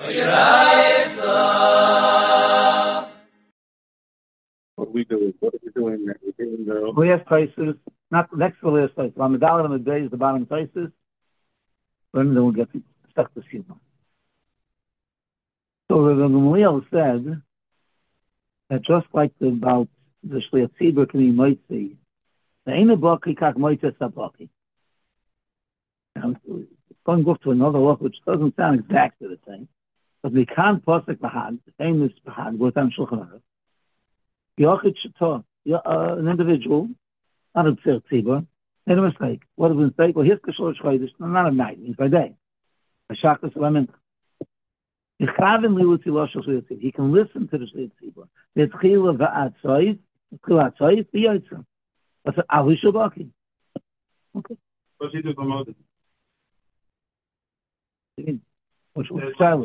What are we doing? What are we doing now? We're doing the Last places, not next to the last place. On the dollar on the day is the bottom places. Then we'll get stuck to Shima. So the Gamaliel said that just like about the Shliach Tzibur can be moitzi, the Eina Baki kak moitzi sabaki. Now, it's going to go to another look, which doesn't sound exactly the same. But we can't posik bahad, the same as bahad, goes on Shulchan Aruch. Yochid Shata, an individual, not a Tzir Tzibur, made a mistake. What is a mistake? Well, here's Kishor Shchodesh, not at night, it's by day. A Shakas Lamin. He can listen to the Shliach Tzibur. The Tchila va'atzayit, Tchila atzayit, the Yitzhak. That's an Avi Shabaki. Okay. what's he do for Moses? Which was silent.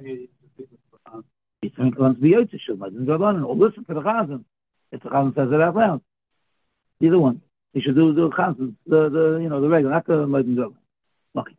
He wants to be Yitzhak Shabbat, or listen to the Chazan. If the Chazan says it out loud. Either one. He should do the Chazan, the regular, not the Leiden Dog. Okay.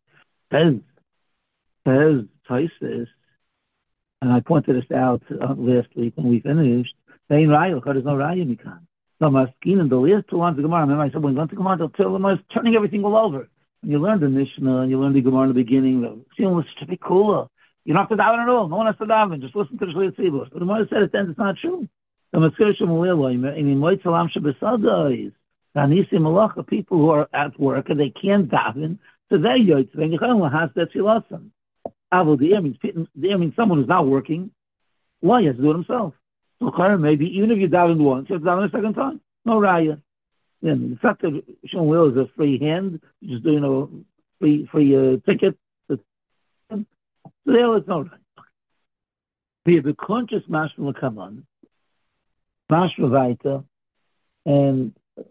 Says Taisis, and I pointed this out last week when we finished, saying Raya, there's no Raya Mikan. No, Maskin and the last two ones of Gemara, remember I said, when you went to Gemara, they're turning everything all over. And you learn the Mishnah, and you learn the Gemara in the beginning, the feeling was to be cooler. You don't have to daven at all. No one has to daven. Just listen to the Shliach Tzibur. But the Gemara said at the end, it's not true. The Matzir Shemuel, in Moitz Alam Shabbosada is Tanisi Malacha, people who are at work and they can't daven, so they Yoitz, and Yechayim has that Shilasan. Avo the air means someone who's not working. Why? He has to do it himself. So maybe even if you daven once, you have to daven a second time. No raya. Then the fact that Shon Will is a free hand, just doing free ticket. So there is no raya. Be a conscious mashma will come on, mashma vaita, and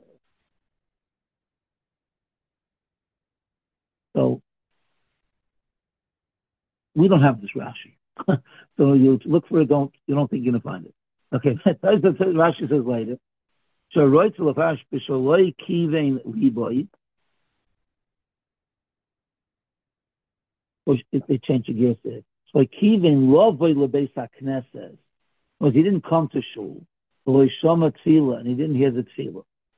so. We don't have this Rashi. So you look for it, you don't think you're going to find it. Okay, Rashi says later. So Roitz Lafash Bishaloi Kivein Liboy. If they change the gears there. So Kivein Lovoy Lebeisa Knesses. Well, he didn't come to Shul. Loy Shoma Tfila, and he didn't hear the Tfila.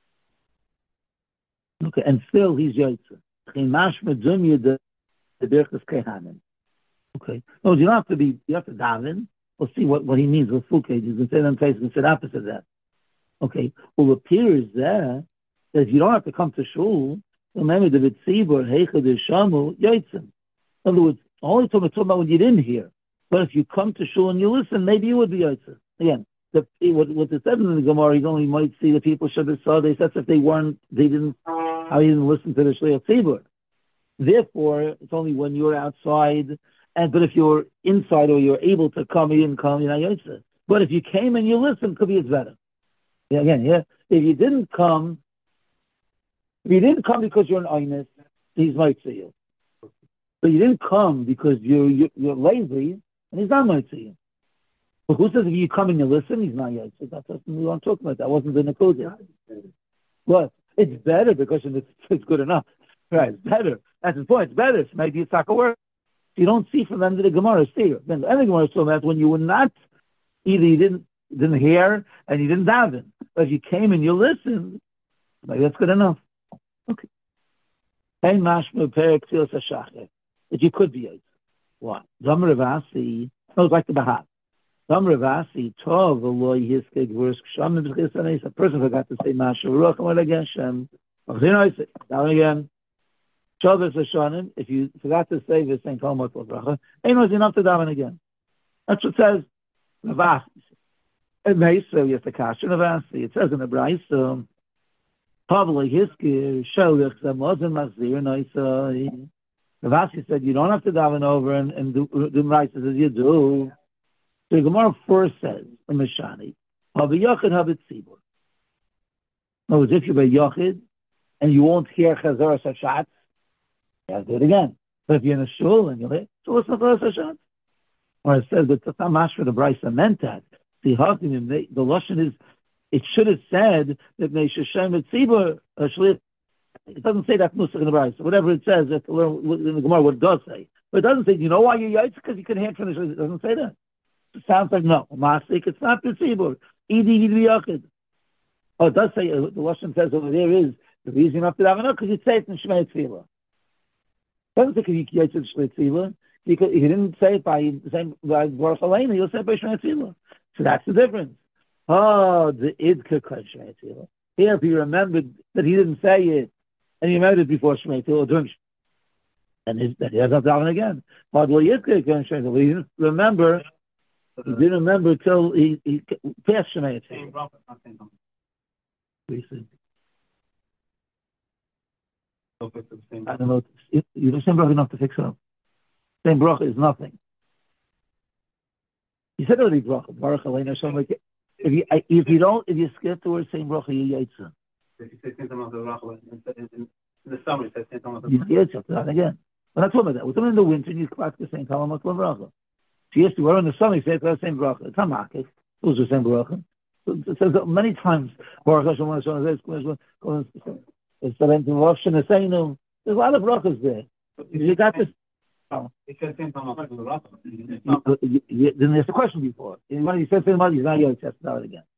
Okay, and still he's Yotze. Chimash Medum Yud the Birchas Kehanim. Okay. No, you have to daven. We'll see what he means with full cages. You can say them places and say the opposite of that. Okay. Well, it appears there that if you don't have to come to shul, remember the Vitzibur, Heicha de Shamu, Yoitzim. In other words, only talking about when you didn't hear. But if you come to shul and you listen, maybe you would be Yoitzim. Again, what it said in the Gemara, you only might see the people Shabbat saw. They said if they didn't listen to the Shliach Tzibur. Therefore, it's only when you're outside. But if you're inside or you're able to come, you didn't come, you're not Yotzeh. But if you came and you listened, could be it's better. If you didn't come because you're an Einus, he's might see you. But you didn't come because you're lazy, and he's not might see you. But who says if you come and you listen, he's not Yotzeh? That's what we weren't talking about. That wasn't the Nakudah. What? It's better because it's good enough. Right, it's better. That's the point. It's better. So maybe it's not going to work. You don't see from them that the Gemara is here. Then the other Gemara is talking about when you were not, either you didn't hear and you didn't daven, but if you came and you listened, maybe that's good enough. Okay. Hey, mashma perek tzilas hashachar. That you could be Yotze. Why? Dam Ravasi, it's like the Bahad. Dam Ravasi tov v'loy hiskei gvurus k'sham b'chis haneis. A person forgot to say Masha Ruach and again Shem. Down again. Shabbos Hashanim, if you forgot to say this thing, Talmud Bracha, ain't was enough to daven again. That's what it says. Navasi. It may say you have to cash Navasi. It says in the Brayso, probably Hiskir, Sholech, Zamozim Mazir, Noisai. Navasi said you don't have to daven over and do Brayso as you do. So the Gemara first says in Mishani, Habi Yochid, Habi Tzibur. In other words, if you're by Yochid and you won't hear Chazor Sashat, you have to do it again. But if you're in a shul and you'll hear, so what's the first Hashat? Or it says that the Tamash for the Brisa meant that. The Lashon is, it should have said that Meishashem Tzibur, it doesn't say that Nusach in the Brisa. Whatever it says, in the Gemara, what it does say. But it doesn't say, you know why you're yaitz? Because you can hand finish it. It doesn't say that. It sounds like no. Masik, it's not the tzibur. Idi yachid. Oh, it does say, the Lashon says over there is, the reason you have to daven because you say it in Shmei Tefillah. It doesn't say because you yaitz in Shmei Tefillah. He didn't say it by Baruch Aleinu, he'll say it by Shmei Tefillah. So that's the difference. Oh, the idka Shmei Tefillah. Here, if he remembered that he didn't say it, and he remembered it before Shmei Tefillah, during and that he has not daven again. But he didn't remember. He didn't remember till he passed Shmei Tefillah. I don't know. You don't same bracha enough to fix it up. Same bracha is nothing. You said already bracha, Baruch Aleinu or something like it. If you skip the word same bracha, you yaitza. If you say something about the bracha, in the summer, you say something about the bracha. You yaitza, that again. We're not talking about that. We're talking in the winter, you practice the same time about the bracha. So yes, we're in the summer, you say the same bracha. It's not market. It was the same bracha. It says that many times, Baruch Hashem, it's the there's a lot of brachas there. You got this. Oh. It says same time about the bracha. Then there's the question before. When you said something about it, he's not yet tested out again.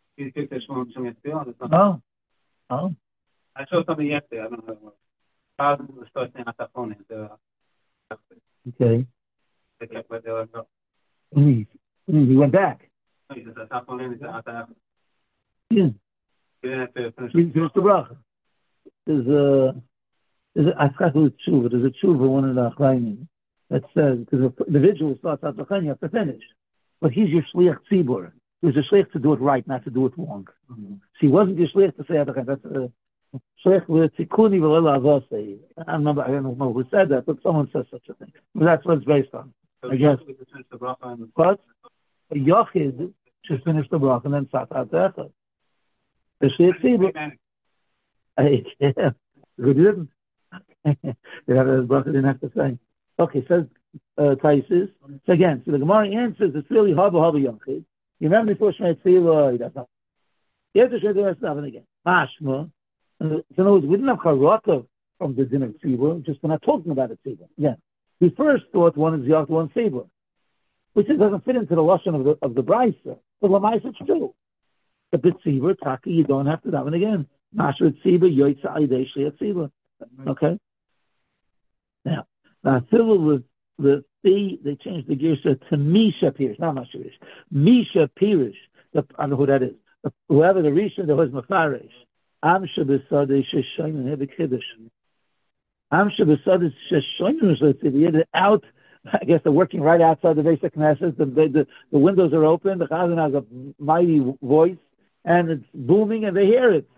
No. Oh. I showed something yesterday. I don't know. Thousands of stores saying at the phone. Okay. They kept where they were. He went back. He said, at the phone, yeah. He didn't have to finish the bracha. I forgot who it's tshuva. There's a tshuva, one of the achrayim, that says, because the individual starts out the you have to finish. But he's your shliach tzibur. He was a shliach to do it right, not to do it wrong. Mm-hmm. So he wasn't your shliach to say Adachan. That's shliach v'tzikuni v'lela avosei. I don't know who said that, but someone says such a thing. But that's what it's based on. So I guess. But a yochid should finish the bracha and then start out the echad. The shliach tzibur. Yeah, good didn't. The bracha didn't have to say. Okay, says Taisus. So again, so the Gemara answers it's really haba yochid. You remember before Shmei Tefillah, that's not. You have to show the rest of it again. Mashma. So in other words, we didn't have charata from the din of tzibur, just we're not talking about a tzibur. Yeah. We first thought one is yach, one tzibur, which doesn't fit into the lashon of the brisa. But lamaisa it's true. But the tzibur, taki, you don't have to daven again. Mashma tzibur, yoitza aydei shliach tzibur. Okay. Now with the they changed the girsa to Misha Pirish, not Mashirish. Misha Pirish. I don't know who that is. Whoever the Rishon that was Mafarish. Amsha b'sadeh sheshoyim hebek chiddush. Amsha b'sadeh sheshoyim. They had it out. I guess they're working right outside the basic Knesset. The windows are open. The Chazan has a mighty voice, and it's booming, and they hear it.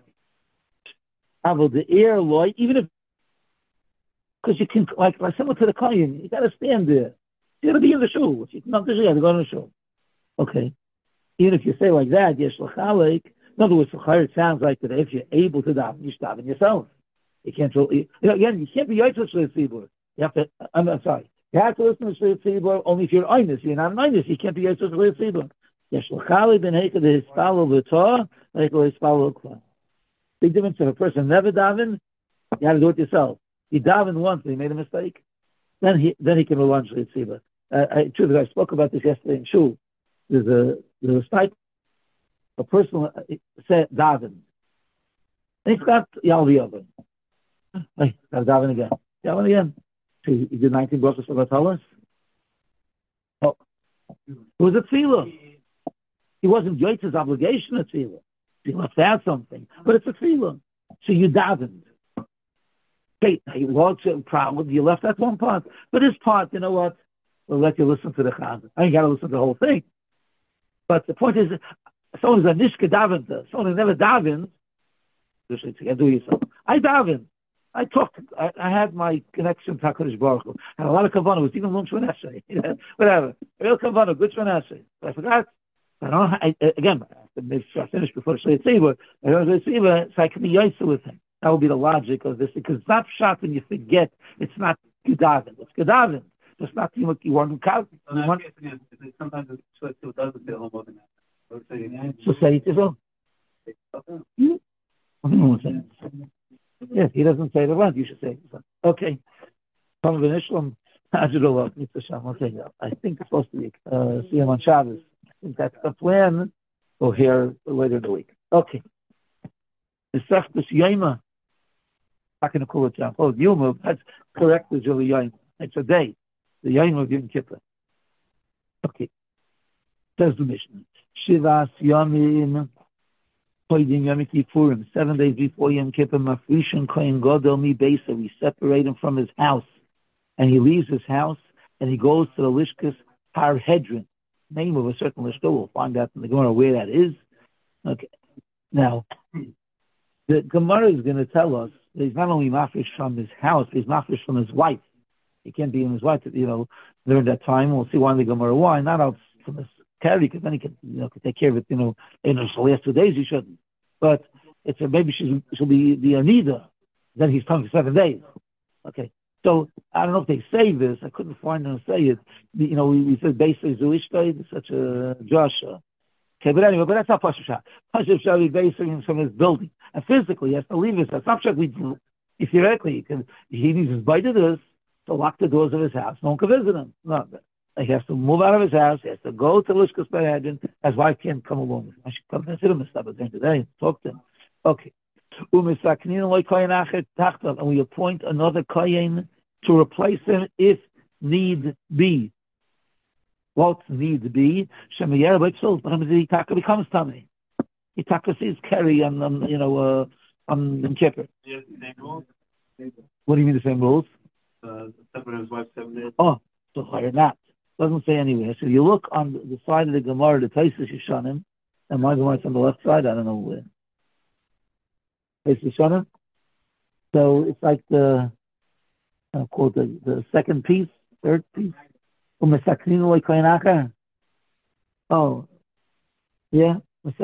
The air light, even if. Because you can, like similar to the Kohen, you got to stand there. You got to be in the shul. If you come to shul, you got to go in the shul. Okay. Even if you say like that, yesh l'chalek. In other words, it sounds like that if you're able to daven, you should daven yourself. You can't. Again, you can't be yotzei shliach tzibur. You have to. I'm sorry. You have to listen to shliach tzibur only if you're honest. You're not honest. You can't be yotzei shliach tzibur. Yesh l'chalek ben heikad hispalo v'tor, heikad hispalo kla. Big difference if a person never daven, you have to do it yourself. He davened once, he made a mistake. Then he can relaunch the tzibur. I spoke about this yesterday in shul. There's a type, a person said daven. And he got yalvi over. Hey, got daven again. Daven again. So he did 19 brachos for Batalas. Oh, it was a tefillah. He wasn't Yotzei's obligation a tefillah. He left out something, but it's a tefillah. So you davened. Okay, you lost a problem. You left that one part, but this part, you know what? We'll let you listen to the Chazan. I ain't got to listen to the whole thing. But the point is, someone who's a nishka daventa, someone who never davens, you can do yourself. I daven. I talked. I had my connection to HaKadosh Baruch Hu. Had a lot of kavanah. It was even lunch when essay. Whatever. Real kavanah. Good for an essay. But I forgot. Again, maybe I finished before the Shliach Tzibur. I don't know the Tzibur, so I can be yoytza with him. That would be the logic of this, because it's not shot when you forget. It's not Gedaven. It's Gedaven. It's not you want to count. Sometimes the Shliach Tzibur doesn't say a little more than that. So say it yourself. Yes, he doesn't say the word. You should say it yourself. Okay. Ajurullah, Mr. Sham. Okay, I think it's supposed to be see him on Shabbos. I think that's the plan. We'll hear later in the week. Okay. The Seftus Yaima. Not going to call it down. Oh, Yuma, that's correct. It's really Yaima. It's a day. The Yaima of Yom Kippur. Okay. Says the Mishnah. Shivas Yamim. 7 days before Yom Kippur, Mafrishan Kohen Gadol Mi Beisa. We separate him from his house, and he leaves his house, and he goes to the Lishkas Parhedrin, name of a certain Lishka. We'll find out in the Gemara where that is. Okay. Now, the Gemara is going to tell us that he's not only mafresh from his house, but he's mafresh from his wife. He can't be in his wife, during that time. We'll see why in the Gemara. Why? Not out from his carry, because then he can, can take care of it, in the last 2 days he shouldn't. But it's maybe she'll be the Anida. Then he's coming for 7 days. Okay. So I don't know if they say this. I couldn't find them to say it. We said basically Zuishtai, such a Joshua. Okay, but anyway, that's not Pashup Shah. Pashup Shah is basically from his building. And physically, he has to leave his house. Not sure theoretically, he needs his bite of this to lock the doors of his house. No one can visit him. No, he has to move out of his house. He has to go to Lishkas Parhedrin. His wife can't come along with him. I should come and sit him and stuff at the end of the day and talk to him. Okay. And we appoint another kohen to replace him if need be. What need be? Shemiyah but he becomes tummy. He sees Kerry on Yom Kippur. What do you mean the same rules? Separate his wife 7 days. Oh, so higher not. Doesn't say anywhere. So you look on the side of the Gemara, the Taisus Yishanim, and my Gemara's on the left side. I don't know where. Taisus Yishanim. So it's like the second piece, third piece. Oh, yeah.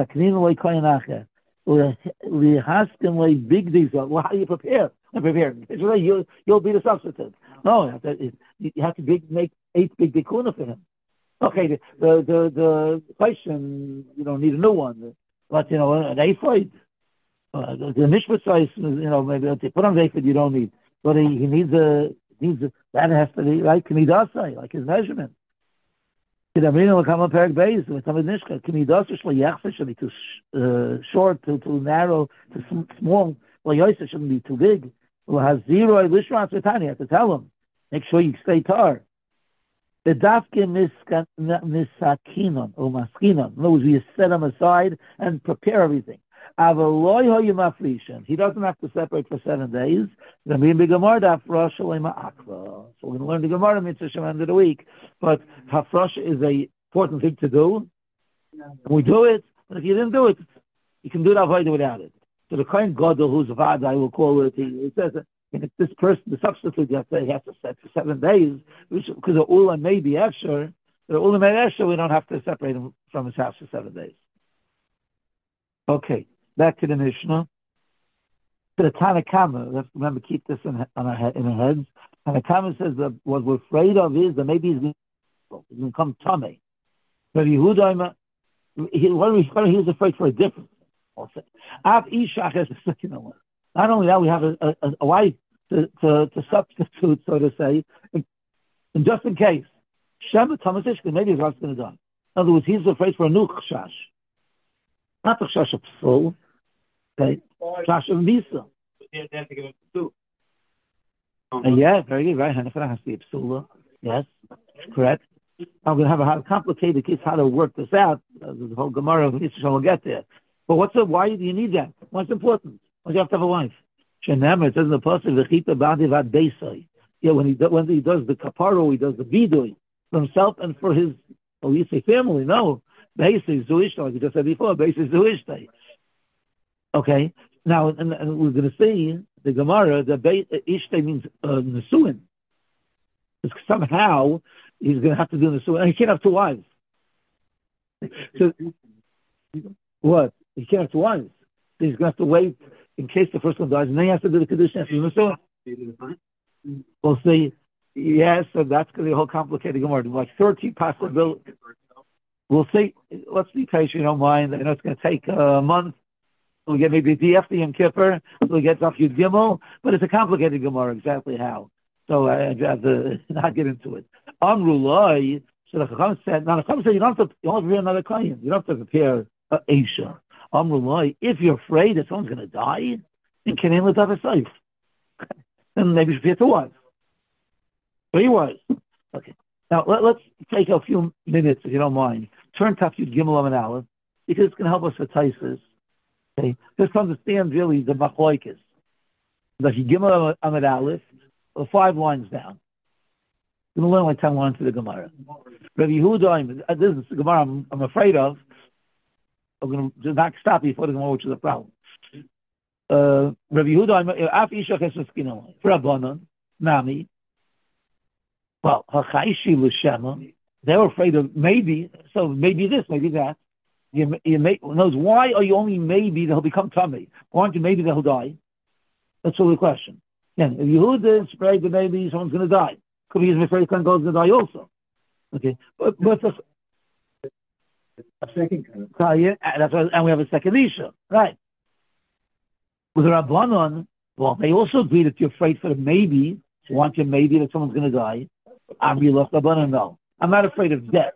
Big these. Well, how do you prepare? I'm prepared. It's right. You'll be the substitute. No, you have to make 8 big dikuna for him. Okay, the question, you don't need a new one, but an ephod, the mishpat size, maybe they put on the ephod you don't need, but he needs that has to be right. Kamidasai, like his measurement. Too short, too narrow, too small. Well, Yosef shouldn't be too big. Well, has zero. You have to tell him. Make sure you stay tar. The dafke misakinon or maskinon. In other words, we set him aside and prepare everything. He doesn't have to separate for 7 days. So we're going to learn the Gemara mitzvah end of the week. But hafrosh is a important thing to do. And we do it. But if you didn't do it, you can do that without it. So the Kohen Gadol, who's a vada, I will call it. He says that this person, the substitute, he has to set for 7 days, because the ula may be extra. The ula may be extra. We don't have to separate him from his house for 7 days. Okay. Back to the Mishnah. To the Tanakama, let's remember, keep this in our heads. Tanakama says that what we're afraid of is that maybe he's going to become tummy. But Yehuda, he was afraid for a difference. Not only that, we have a wife to substitute, so to say, and just in case. Shema Thomas Ishkin, maybe his wife's going to die. In other words, he's afraid for a new chash. Not the chash of psul. Okay, chash of misa. Yeah, very good, right? Hanefra has to be a psula. Yes, correct. I'm going to have a complicated case how to work this out. The whole Gemara of Yisrael will get there. But why do you need that? What's important? Why do you have to have a wife? Shenemar, it says in the Pasuk, V'chita b'adivat beisai. Yeah, when he does the kaparo, he does the vidui for himself and for his, you say family. No. Beisai zuishtai, like you just said before, beisai zuishtai. Okay? Now, and we're going to see the Gemara, the ishtai means nesuin. Somehow, he's going to have to do nesuin. And he can't have 2 wives. So, what? He can't have 2 wives. So he's going to have to wait in case the first one dies, and then he has to do the Kedushin. We'll see. Yes, so that's going to be a whole complicated Gemara. Like 30 possibilities. We'll see. Let's be patient, you don't mind. I know it's going to take a month. We'll get maybe the after Yom Kippur. We'll get off Yud Gimel. But it's a complicated Gemara, exactly how. So I'd rather not get into it. Amrullah, so the Chacham said, now the Chacham said you don't have to prepare another kohen. You don't have to prepare Aisha. Amrullah, if you're afraid that someone's going to die, then can you let have a safe? Then maybe you should prepare 2 wives. 3 wives. Okay. Now let's take a few minutes, if you don't mind. Turn to Yud Gimel and Aleph, because it's going to help us with Taisus. Okay, just to understand really the Machloikis. The Yud Gimel and Aleph, 5 lines down. We're going to learn like 10 lines to the Gemara. Rabbi Yehuda, this is the Gemara I'm afraid of. I'm going to not stop before the Gemara, which is a problem. Rabbi Yehuda, Af Isha Chesed Skinah, for Rabbanan, Nami. Well, Hachaishi L'Shema, they were afraid of maybe, so maybe this, maybe that. You knows why are you only maybe that he'll become tummy? Why aren't you maybe that he'll die? That's really the question. Again, if Yehuda is afraid that maybe someone's going to die, could be he's afraid someone's going to die also. Okay, but a second kind yeah, that's why, and we have a second Isha, right? With the Rabbanon, well, they also agree that you're afraid for the maybe. So want you maybe that someone's going to die? No, I'm not afraid of death.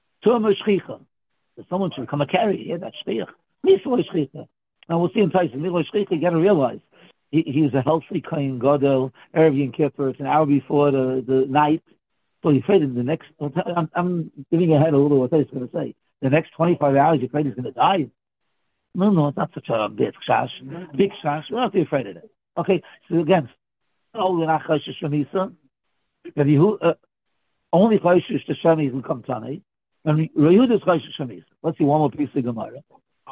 Someone should become a carrier. Yeah, that's shchiach. Now we'll see in Tyson. You got to realize he's a healthy kohen gadol. Erev Yom Kippur. It's an hour before the night. So you're afraid in the next. I'm giving ahead a little what he's going to say. The next 25 hours, you're afraid he's going to die. No, it's not such a big chash. Big chash. We're not afraid of it. Okay. So again, only Chayshish to Shemi will come Tani. And Rayud is Chayshish Shemi. Let's see one more piece of Gemara.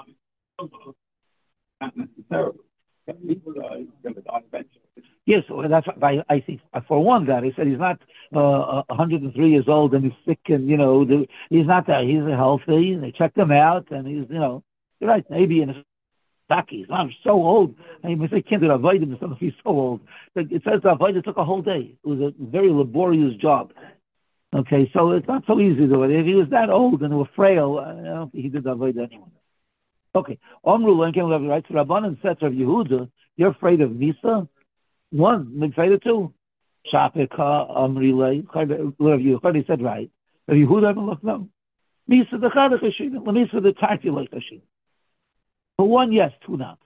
not necessarily. People are going to die eventually. Yes, that's why I think for one guy, he said he's not 103 years old and he's sick and he's not that. He's healthy. And they checked him out and he's you're right. Maybe in a Taki, he's not so old. I mean, they can't do avoid him if he's so old. But it says the avoid took a whole day. It was a very laborious job. Okay, so it's not so easy to do it. If he was that old and was frail, I don't think he did avoid anyone. Okay, Omru Lenken have the right to Rabbanan said of Yehuda, you're afraid of Misa? 1, afraid of 2. Shapeka Amri He said right. If Yehuda haven't looked no. Misa the Chadachashin, Misa the Tarti Kashin. For 1, yes, 2 not.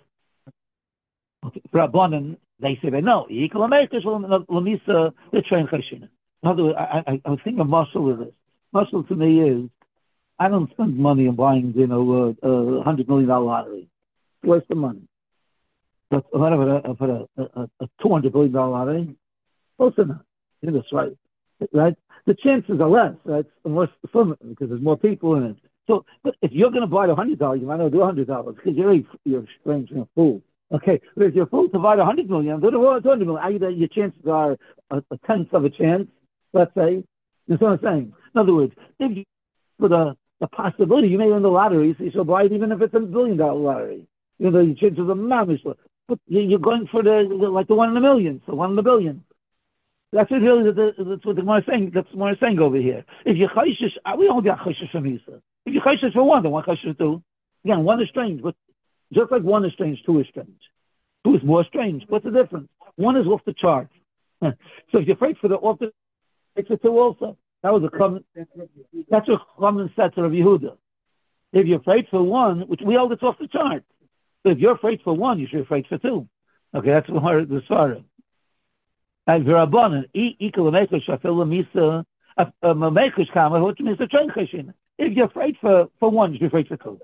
Okay, Rabbanan, they say they know. Equal Americans Lamisa the train Kashin. In other words, I think a muscle of this. Muscle to me is I don't spend money on buying, $100 million lottery. Waste the money. But whatever, a $200 billion lottery, close enough. That's right. Right? The chances are less, right? More fun because there's more people in it. So, but if you're going to buy $100, you might not do $100 because you're strange, you're a fool. Okay, but if you're a fool to buy $100 million, do $200 million. Either your chances are a tenth of a chance, let's say. That's what I'm saying. In other words, if you for the possibility you may win the lottery, so you should buy it even if it's $1 billion lottery. Your chances are mamish. But you're going for the 1 in a million, so 1 in a billion. That's what really that's what the Gemara is saying. That's what I'm saying over here. If you chayshish, we don't get chayshish from Isa. If you chayshish for 1, then 1 chayshish for 2. Again, 1 is strange, but just like 1 is strange, 2 is strange. 2 is more strange. What's the difference? 1 is off the chart. So if you're afraid for the off the, it's a 2 also. That was a common. That's a common set of Yehuda. If you're afraid for 1, which we hold, it's off the chart. So if you're afraid for 1, you should be afraid for 2. Okay, that's the Svara. And V'Rabbanan, equal Mechush, Afil Misa, Mechush Kama, which means the train Cheshin. If you're afraid for 1, you should be afraid for 2.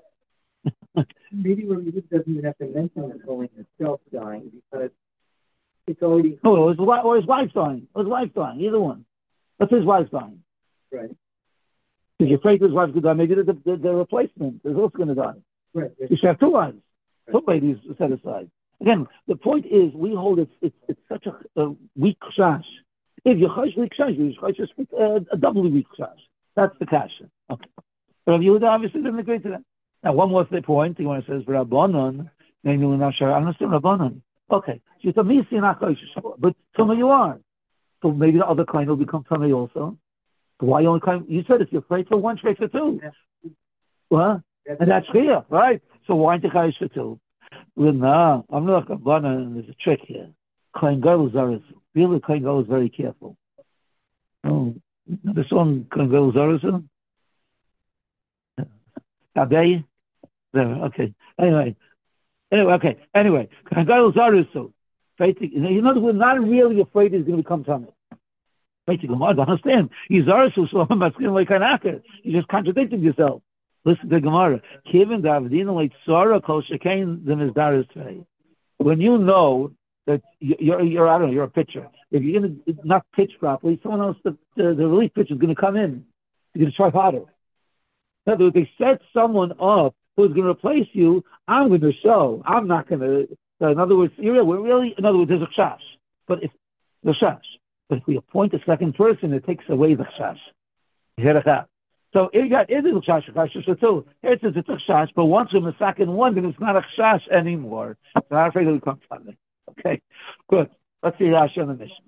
Maybe Rabbi doesn't even have to mention the Kohen itself dying because it's already. No, or his wife's dying. Or his wife's dying, either one. That's his wife's dying. Right. If you're afraid his wife's going to die, maybe the replacement is also going to die. Right. You should have 2 wives. 2 ladies set aside. Again, the point is, we hold it's such a weak chash. If you're chash weak chash, you should a doubly weak chash. That's the kasha. Okay. But Yehuda obviously didn't agree to that. Now, one more point. He want to say, Rabbanon, namely, I understand Rabbanon. Okay. So it's a misi not chash, but some of you are. So maybe the other kind will become tummy also. So why only kind? You said if you're afraid for 1, afraid for 2. Yes. Well, and that's clear, right? So why aren't you chash for 2? Well, no, I'm not going to. There's a trick here. Kohen Gadol Zaris. really Kohen Gadol is very careful. Oh, the song Kohen Gadol Zarasu? Abay? There, okay. Anyway, okay. Anyway, Kohen Gadol Zarasu. You know, we're not really afraid he's going to become Tamid. Basically, I don't understand. He's Zarasu, so I'm asking like an actor. You just contradicted yourself. Listen to Gemara. Kivin Davdina like Sora Kol Shekain the Mizdaris Trey. When you know that you're I don't know, you're a pitcher. If you're going to not pitch properly, someone else, the relief pitcher is going to come in. You're going to try harder. In other words, they set someone up who's going to replace you. I'm going to show. I'm not going to. In other words, in other words, there's a chash. But if the chash, but if we appoint a second person, it takes away the chash. So it is a chash too. It's a chash, but once we're in the second one, then it's not a chash anymore. So I'm not afraid it'll come from it. Okay, good. Let's see Rashi on the mission.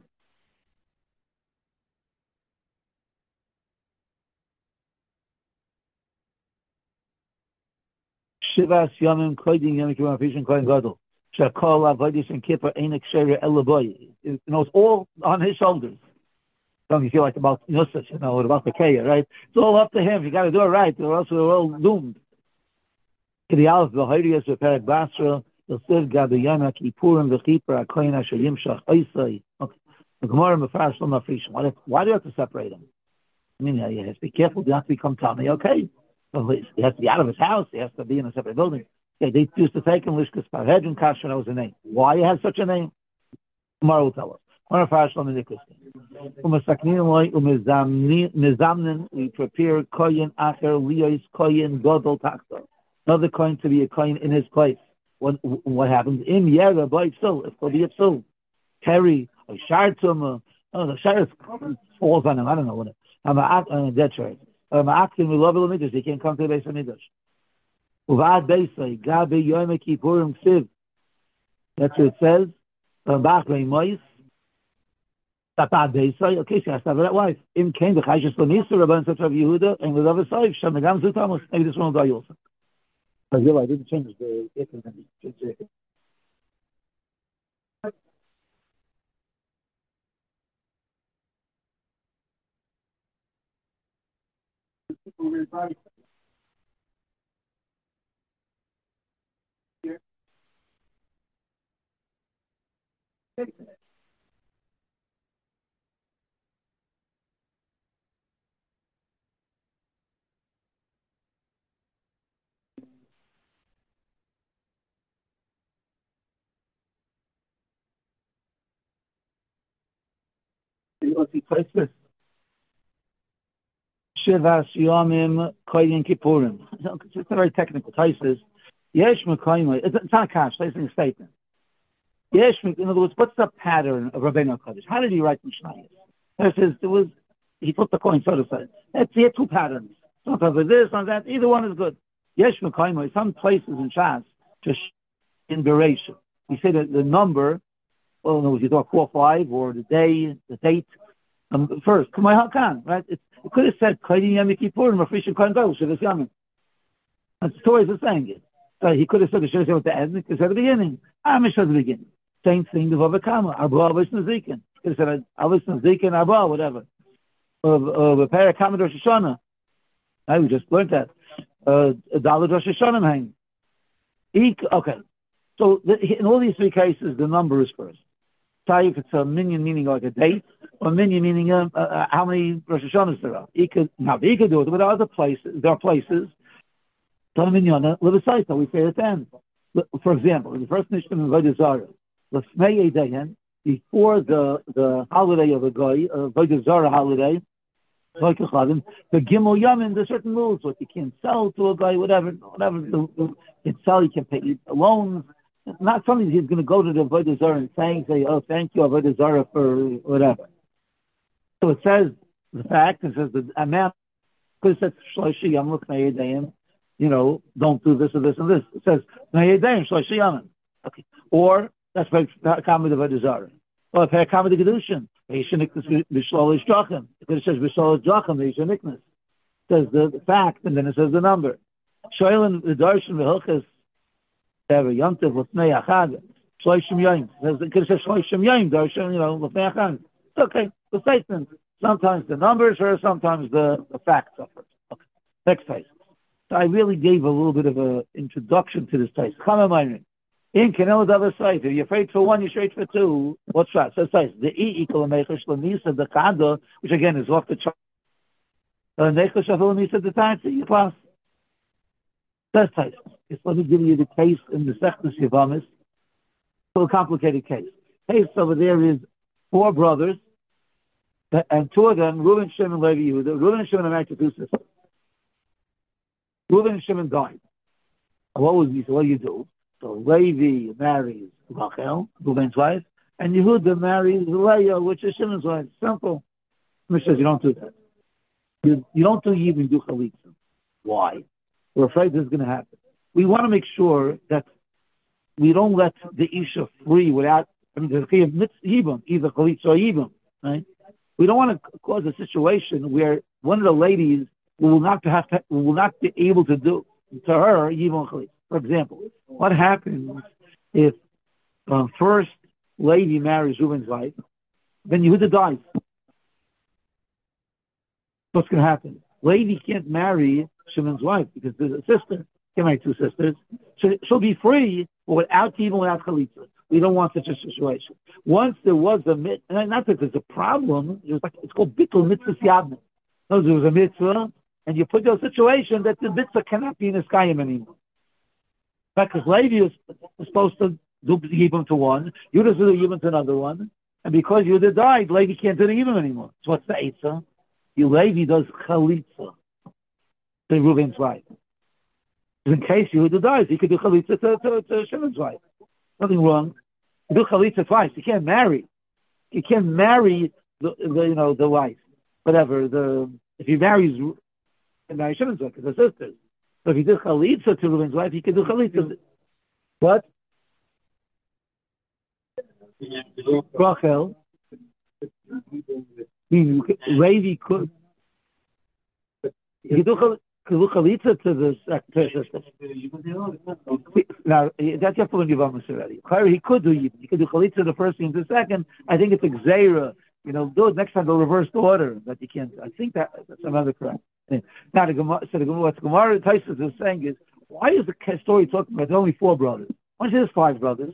Shivas Yomim Koydin Yom Kippur Afishin Kohen Gadol Shakol Avodas and Kippur Einik Sherer Elaboy. It knows all on his shoulders. Don't you feel like about Yosef, about the Kaya, right? It's all up to him. You got to do it right, or else we're all doomed. The Aleph V'Hoirias V'Perek Basra Yosef Gadayana Kippurim V'Chipur HaKoyin Asher Yimshach Oisai. Okay. The Gemara Mefarash Lo Mafrishim. Why do you have to separate him? I mean, you have to be careful. You have to become Tommy. Okay. So he has to be out of his house. He has to be in a separate building. Okay, they used to take him Lishkas Parhedrin Kasher. That was the name. Why he has such a name? Gemara will tell us. We prepare koyin acher liyos koyin gadol takta. Another coin to be a coin in his place. What happens? Im yera by psul. If could be a psul. Terry or shartum. The sheriff falls on him. I don't know what it. I'm a dead sheriff. I'm acting with love midrash. He can't come to the base of midrash. Uvad beisay gabe yom kippurim siv. That's what it says. Bachrei mois. Okay, she has to have that wife. Im came the Chayshis Lanisa, Rabban Satra of Yehuda, and with other side, Shamagam Zutamos. Maybe this one will die also. But I didn't change the Shivas Yomim Koyin Kippurim. It's a very technical. Taisus. Yesh Mekayim. It's not a cash. It's a statement. Yesh. In other words, what's the pattern of Rabbeinu Kodesh? How did he write Mishnayos? He put the coin so to say. He had two patterns. Sometimes with this, sometimes that. Either one is good. Yesh Mekayim. Some places in Shas just in Bereishim. You say that the number. Well, in other words, you talk 4 or 5 or the day, the date. First, Kamei Hakan, right? It could have said Koyin Yom Kippurim Afrishin Kohen Gadol Shivas Yomim. That's the stories are saying it. So he could have said, he should have said at the end, he could have said at the beginning. Amish at the beginning. Same thing, the Vavakama, Arba Avis Nazikin. He could have said Avis Nazikin, Arba, whatever. Of a Parakama Rosh Hashanah. We just learned that. Dalet Rosh Hashanah hang. Okay. So in all these 3 cases, the number is first. Tell if it's a minyan meaning like a date, or minyan meaning how many Rosh Hashanahs there are. He could do it, but there are other places. There are places. We say at the end. For example, in the first Mishnah in Avodah Zarah, L'fnei Eidehen, before the holiday of a guy, Avodah Zarah holiday, the Gimel Yamin, there's certain rules. What you can't sell to a guy, whatever you can sell, you can pay loans. Not something he's going to go to the Avodah Zarah and say, oh, thank you, Avodah Zarah, for whatever. So it says the fact, it says the amount, because it says Shloshi Yom L'fnei Eidehen, don't do this or this and this. It says L'fnei Eidehen Shloshi Yom. Okay, or that's Parakama the Avodah Zarah, or Parakama the Kedushin. B'Shlolish Drachim. Because it says B'Shlolish Drachim, Niknas. It says the fact, and then it says the number. Shoylin the Darshan v'Hilchas Yontiv L'fnei Achag. Shloishim Yom. It could say Shloishim Yom, Darshan, Lefnei Achan. It's okay. The statement. Sometimes the numbers or sometimes the facts suffer. Okay. Next case. So I really gave a little bit of an introduction to this case. In Canelo the other side, if you're afraid for one, you're afraid for two. What's that? So it says the E equal Mechesh Lamisa the Kada, which again is off the chart. Mechesh Lamisa the time to your class. That's case. Let me give you the case in the Sechtes Yevamis. So a complicated case. Case over there is 4 brothers, and 2 of them, Reuben, Shimon, Levi, Yehuda. Reuben and Shimon are married to 2 sisters. Reuben and Shimon died. And what do you do? So Levi marries Rachel, Reuben's wife, and Yehuda marries Leah, which is Shimon's wife. Simple. Mishnah says you don't do that. You don't do even do chalitza. Why? We're afraid this is going to happen. We want to make sure that we don't let the Isha free without, there's a yibum, either chalitza or yibum, right? We don't want to cause a situation where one of the ladies will not be able to do to her yibum chalitza. For example, what happens if first lady marries Reuben's wife, then Yehuda dies? What's going to happen? Lady can't marry Shimon's wife because there's a sister. Can't marry 2 sisters. So she'll be free, but without even without chalitza. We don't want such a situation. Once there was a mitzvah, not that there's a problem, it's called bittul mitzvah yadna. There was a mitzvah, and you put your situation that the mitzvah cannot be in the skyim anymore. Because Levi is supposed to do Yibam to one, Yudah do Yibam to another one, and because Yudah died, Levi can't do the Yibam anymore. So what's the Eitzah? Levi does Chalitza to Reuben's wife. In case Yehuda dies, he could do Chalitza to Shimon's wife. Nothing wrong. You do Chalitza twice. You can't marry. You can't marry the wife. Whatever. If he marries Shimon's wife, because they're sisters. So if he did Chalitza to Reuben's wife, he could do Chalitza. What? Rachel. Levi could. You could do Chalitza to the sisters. Now, that's your full Yivamis already. He could do Yibam. He could do Chalitza to the first and the second. I think it's Xera. Do it next time, they'll reverse the order. But you can't. I think that's another correct. Now, what the Gemara Taisus is saying is, why is the story talking about only 4 brothers? Why is there 5 brothers?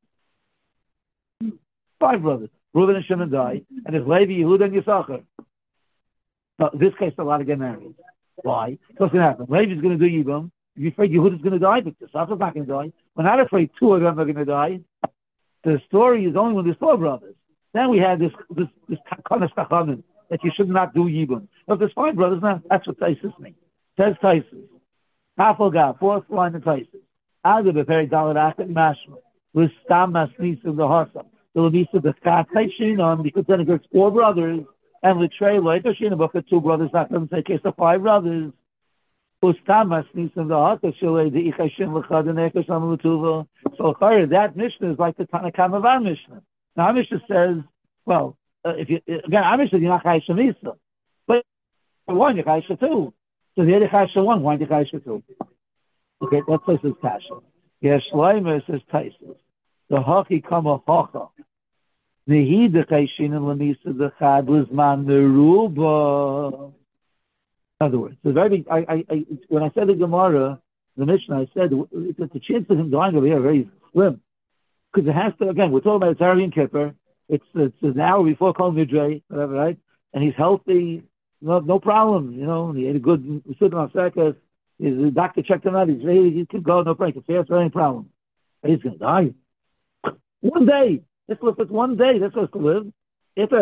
5 brothers. Reuben and Shimon die, and there's Levi, Yehuda, and Yisachar. Now, in this case, a lot to get married. Why? What's going to happen? Levi's going to do Yibam. You're afraid Yehuda's going to die, but Yisachar's not going to die. We're not afraid 2 of them are going to die. The story is only when there's 4 brothers. Then we had this Takanas Tachanim, that you should not do Yibam. If there's 5 brothers now, that's what Taisus means. Says Taisus. Hafalga, 4th line of Taisus. Ada beperi dalat achet mashma. With stam masnis of the Harsam. The Lemisa the Chat because then it goes 4 brothers, and Litrei later Shina for 2 brothers, that doesn't say case of 5 brothers. Ustam masnis of the Harsam, Shile, the Ichashim Lechad, and Ekasham Lutuva. So that Mishnah is like the Tanakam of our Mishnah. Now, our Mishnah says, well, our Mishnah, you're not Chayish Misa. But one, you're Chayish 2. So the other Chayish 1, why you're Chayish 2? Okay, that place is Tasha. Yes, Shleimer says Taisus. The Haki Kama Hocha. Nehi the Chayshin and Lamisa the Chad was man Meruba. In other words, when I said the Gemara, the Mishnah, I said that the chance of him dying over here are very slim. Because it has to, again, we're talking about Tzari and Kippur. It's an hour before Kol Nidrei, whatever, right? And he's healthy, no problem, he ate a good, sitting on circus. The doctor checked him out, he could go, no problem, he could fast, any problem. But he's going to die. One day. If it's one day, that's supposed to live. He could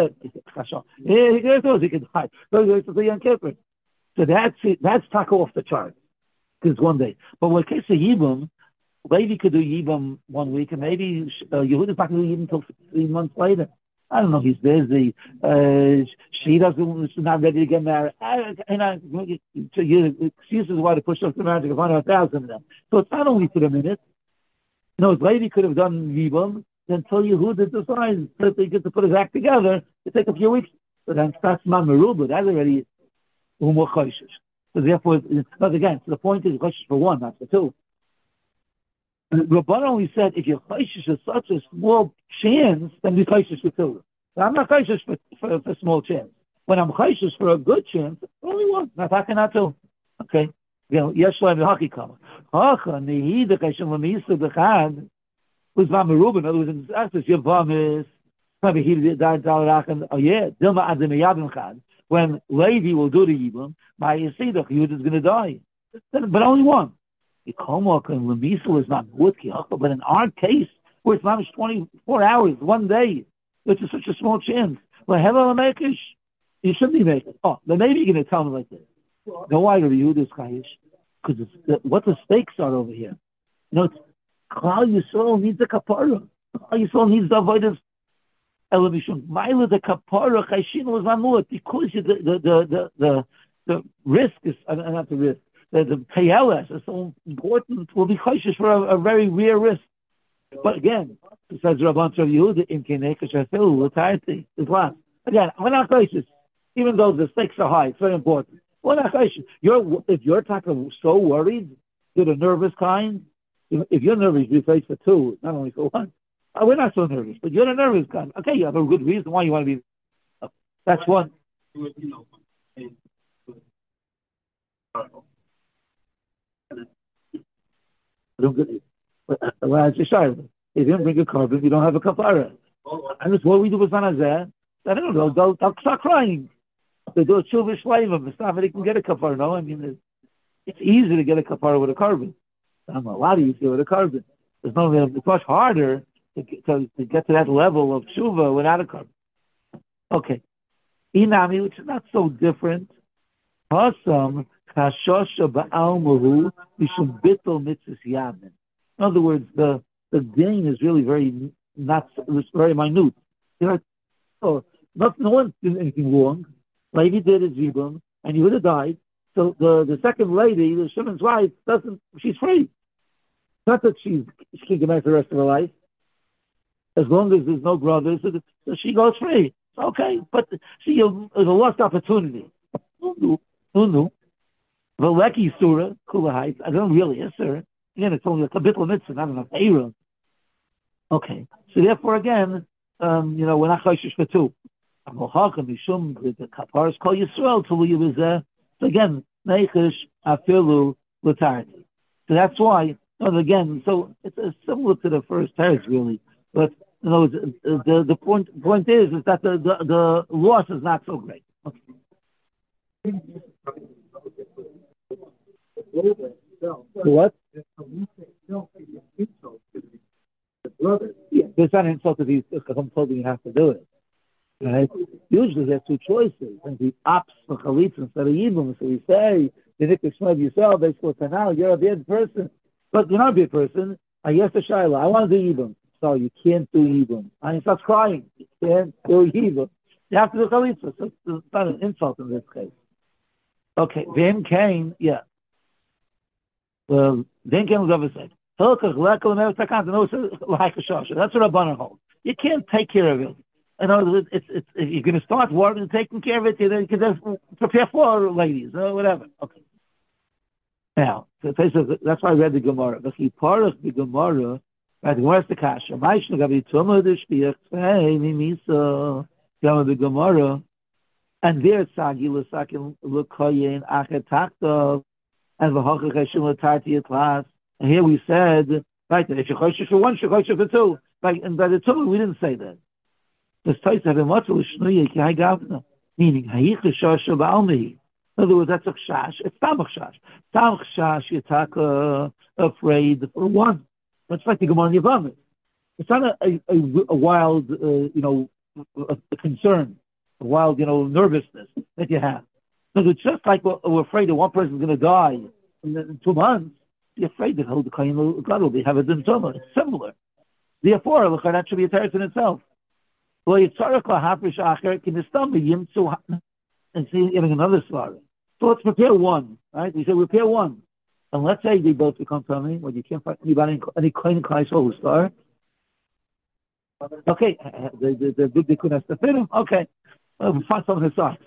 die. So it's a Yom Kippur. So that's taco off the chart. Because it's one day. But when it comes to Yibam, Levi could do Yibam 1 week, and maybe Yehuda's not going to do Yibam until 3 months later. I don't know. He's busy. She's not ready to get married. Excuses why to push off the marriage of 100,000 of them. So it's not only for the minute. If Levi could have done Yibam until Yehuda decides that they get to put his act together, it take a few weeks. But then that's Man Meruba. That's already more cautious. So therefore, but again, so the point is cautious for 1, not for 2. Rabban only said if your chayshish is such a small chance, then be chayshish for two. I'm not chayshish for small chance. When I'm chayshish for a good chance, only one. Not talking not two. Okay. Yes, shleim v'haki kama. Hacha nehida kayshem lemisa b'chad was v'amerubin. In other words, in this access, your vam is maybe he died dalarakan. Oh yeah, dilma adim yabim chad. When Levi will do the yibum, my yisidach Yud is going to die. But only one. Yikomok and lemisa is not wutki hacha. But in our case, where it's not 24 hours, one day, which is such a small chance. Leheva lemekish, you shouldn't be making. Oh, then maybe you're going to tell me like this. No, why do you do this, Chayish? Because what the stakes are over here. You know, Klal Yisrael needs a kapara. Klal Yisrael needs the avodas. Elamishum. Maila the kapara Chayshin was mamut because the risk is not the risk. The payeles is so important. Will be chayshish for a very rare risk. But again, says Rabban Rav Yehuda in Kenekesh Afilu L'Tarti is last. Again, we're not chayshish, even though the stakes are high. It's very important. We're not chayshish. If you're talking so worried, you're the nervous kind. If you're nervous, you face for two, not only for one. We're not so nervous, but you're the nervous kind. Okay, you have a good reason why you want to be. That's one. I don't get it. Well, it's a shayla. If you don't bring a carbon, you don't have a kapara. And that's what we do with Zanazeh. I don't know. They'll start crying. They do a chilvish shleimim. It's not that they can get a kapara. No, I mean it's easy to get a kapara with a carbon. A lot easier with a carbon. It's much harder to get to that level of tshuva without a carbon. Okay, inami, which is not so different. Hasam kashosha ba'almahu mishum bittul mitzvus yamin. In other words, the gain is really very minute. You know, so no one did anything wrong. Lady did his zibum, and he would have died. So the second lady, the Shimon's wife, she's free. Not that she can get back the rest of her life. As long as there's no brothers, so she goes free. Okay, but see, it's a lost opportunity. Who knew? Veleki surah, kulahite. I don't really answer. Again, it's only a kabitl mitzvah, not enough Aaron. Okay, so therefore, again, we're not chayshish for two. The kaparas call Yisrael to leave so again, neichish afilu l'tarti. So that's why. Again, so it's similar to the first teretz, really. But the point is that the loss is not so great. Okay. What? Yeah, there's not an insult if he's told you have to do it. Right? Usually there's two choices, and the ops for chalitza instead of yibum. So we say the nikah shmad yourself, basically now you're a bad person, but you're not a bad person. I guess the shaila, I want to do yibum, so you can't do yibum. I start crying. You can't do yibum. You have to do chalitza. So it's not an insult in this case. Okay, then Cain, yeah. Well, then Cain was over said, that's what Rabbanan holds. You can't take care of it. In other words, it's if you're going to start working and taking care of it, you can just prepare for ladies or whatever. Okay. Now, so that's why I read the Gemara. But he parach the Gemara. Right, the Gemara's the kasha. Ma'ishnu gabi tumah d'shpiach tzei mimisa gama the Gemara. And there, Sagi l'sakin l'koyin achet tachtov and v'hocha cheshim l'tarti atlas. And here we said, right, that if you're choshev for one, you're choshev for two. Right, and by the tumah, we didn't say that. This tais have a matzah l'shnuya ki hai gavna, meaning ha'ich l'shosha ba'almehi. In other words, that's a chash. It's tamach chash. Tamach chash, you're afraid for one. That's like the Gemara Yevamot. It's not a wild, a concern, a wild, nervousness that you have. No, it's just like we're afraid that one person's going to die in 2 months. You're afraid that the Kohen God will have a din tumah. It's similar. Therefore, that should be a teretz in itself. Well, you tzarech lahaprish acher can yimtzu and see getting another svara. So let's prepare one, right? We say prepare one, and let's say they both become family. Well, you can't find anybody any Kohen Kaisel who star. Okay, the big they couldn't have to fit him. Okay, we'll find someone who sucks.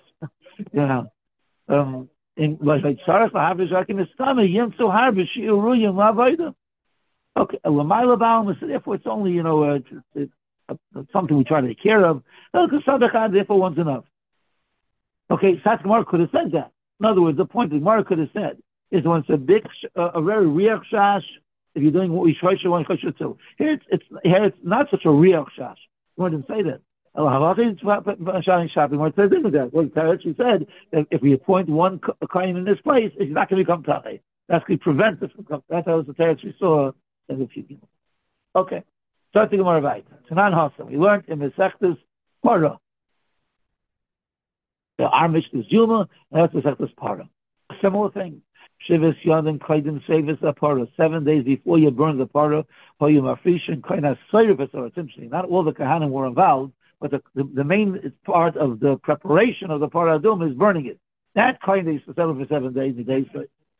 In like tzarech lahaprish acher can yimtzu harbish uruyim la'avodah. Okay, therefore it's only, it's something we try to take care of. Therefore one's enough. Okay, Sat Gemara could have said that. In other words, the point that Gemara could have said is when it's a very riach shash, if you're doing what we should one should too. Here it's not such a riach shash. Gemara didn't say that. What says in that? Well, she said that if we appoint one kohen in this place, it's not going to become tachei. That's going to prevent this from coming. That's how the teretz we saw as a few people. Okay. Start the Gemara right. Tanan Hasan. We learned in the Sechtes Para. Our Mishnah is Yuma, and that's the Sechtes Para. A similar thing. Shivas Yadin Kaidim Sevis Para. 7 days before you burn the Para, Hoyu Mafrishin Kaina Service. Or it's interesting. Not all the Kahanim were involved, but the main part of the preparation of the Para Adum is burning it. That kind is to settle for 7 days. The days.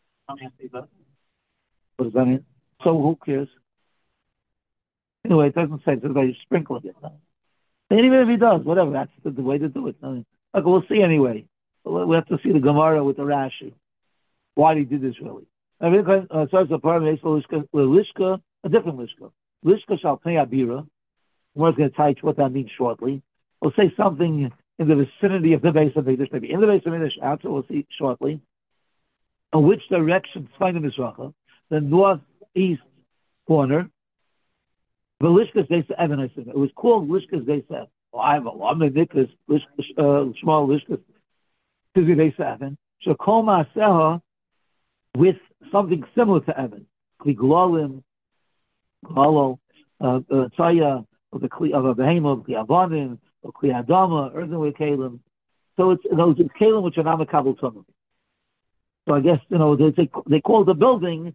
What does that mean? So who cares? Anyway, it doesn't say it's everybody sprinkling it. And even if he does, whatever, that's the way to do it. Okay, we'll see anyway. We have to see the Gemara with the Rashi. Why he did this really. I mean, so it's a part of Lishka, a different Lishka. Lishka shall pay Abira. We're going to teach what that means shortly. We'll say something in the vicinity of the base of English, maybe in the base of English outside, we'll see shortly. In which direction find the Mizracha? The northeast corner. The Lishkas Beis Evan, I said. It was called Lishkas Beis Evan. I'm a Nikas, small Lishkas, Beis Evan. Shekol Ma'aseha with something similar to Evan. Kli Glolim, Glalo, Tzaya, of the Kli of a Behemoth, Kli Avanim, or Kli Adama, earthenware Kalim. So it's those Kalim which are not Makabel Tumah. So I guess, they call the building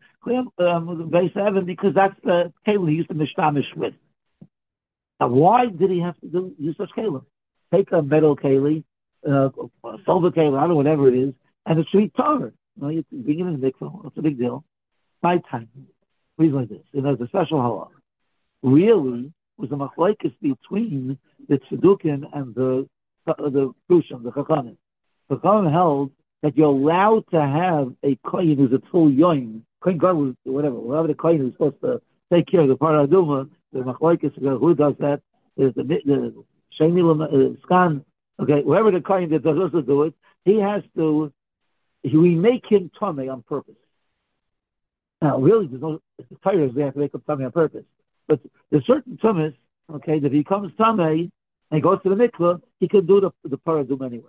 Beis Evan because that's the kelim he used to mishtamish with. Now, why did he have to use such kelim? Take a metal kelim, a silver kelim, I don't know, whatever it is, and it should be tar. You bring it in the mikvah. That's a big deal. My time. Reason like this. There's a special halach. Really, was a machlokes between the tzedukim and the Prushim, the chachamim. The chachamim held that you're allowed to have a kohen who's a full yoin, kohen gadol, whatever. We'll have a kohen who's supposed to take care of the paraduma. The machlokes, who does that? There's the sheni skan. Okay, whoever the kohen that does also do it, he has to. We make him tamei on purpose. Now, really, there's no tires. They have to make him tamei on purpose. But there's certain tumas, okay, that if he comes tamei and he goes to the mikvah, he can do the paraduma anyway.